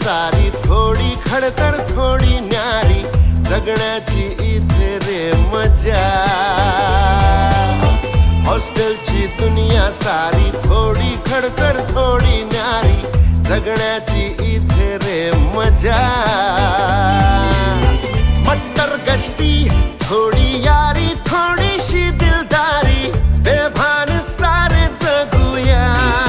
सारी, थोडी खडतर थोडी न्यारी, जगण्याची इथे रे मजा. हॉस्टेलची दुनिया सारी, थोडी खडतर थोडी न्यारी, जगण्याची इथे रे मजा. मट्टर गश्ती थोडी यारी, थोडीशी दिलदारी, बेभान सारे जगूया.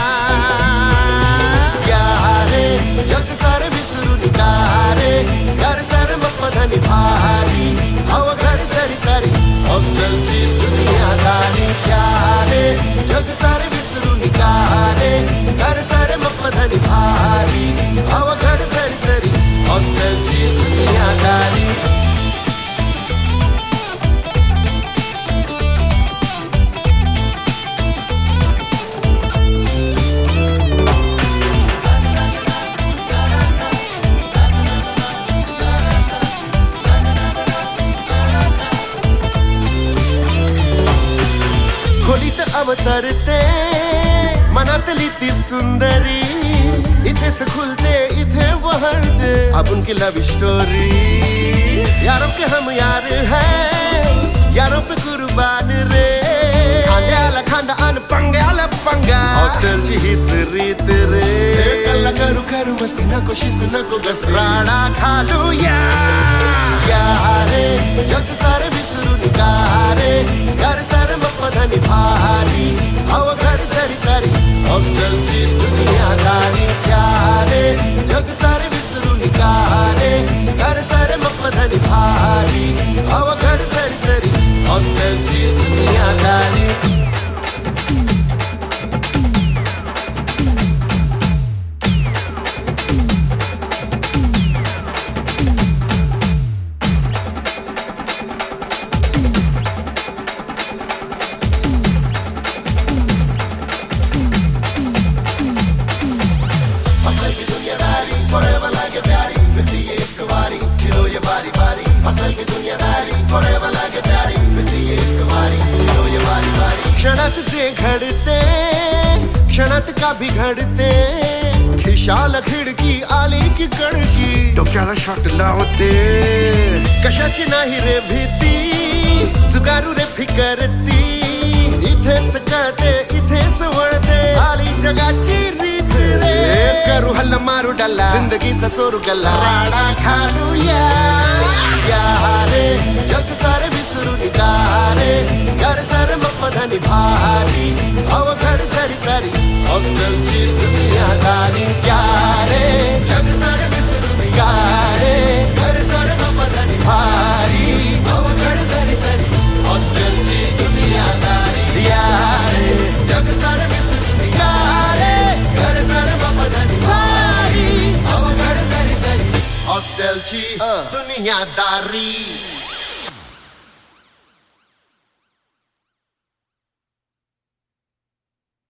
यारे जग सारे विसरून गारे, घर सारे मधनी भारी, अवघड तरी तरी हॉस्टेलची दुनियादारी. यारे जग सारे विसरून गारे, घर सारे मधनी भारी, अवघड तरी तरी हॉस्टेलची दुनियादारी. खोलीत अवतरते मनातली ती सुंदरी, इथेच खुलते इथे वहरते आपण की लव स्टोरी. यारों के हम यार हैं, यारों पे कुर्बान रे, खांद्याला खांदा अन पंग्याला पंगा, हॉस्टेलची हीच रीत रे. कल्ला करू करू मस्ती नको शिस्त नको गस्त, राडा घालूया. यारे जग सारे विसरून गारे, घर सारे मधनी भारी, अवघड तरी तरी हॉस्टेलची दुनियादारी. यारे जग सारे विसरून गारे, घर सारे मधनी भारी, अवघड तरी तरी हॉस्टेलची दुनियादारी. Forever like a प्यारी, मिलती है एक बारी, खिलो ये बारी बारी. असल की दुनियादारी forever like a प्यारी, मिलती है एक बारी, खिलो ये बारी बारी. क्षणात जे घडते, क्षणात का बिघडते, खिशाला खिडकी आली की कणकी, डोक्याला शॉट लावते. कशाची नाही रे भीती, जुगारू रे फिकरती, इथेच कळते इथेच वळते, साली जगाची रीत रे. करू हल्ला मारू डल्ला, जिंदगीचा चोरू गल्ला, राडा घालूया. यारे जग सारे विसरून गारे, घर सारे मधनी भारी, अवघड तरी तरी हॉस्टेलची दुनियादारी. यारे जग सारे विसरून गारे, घर सारे मधनी भारी, अवघड तरी तरी हॉस्टेलची दुनियादारी. यारे जग सारे विसरून गारे, घर सारे मधनी भारी, अवघड तरी तरी हॉस्टेलची दुनियादारी.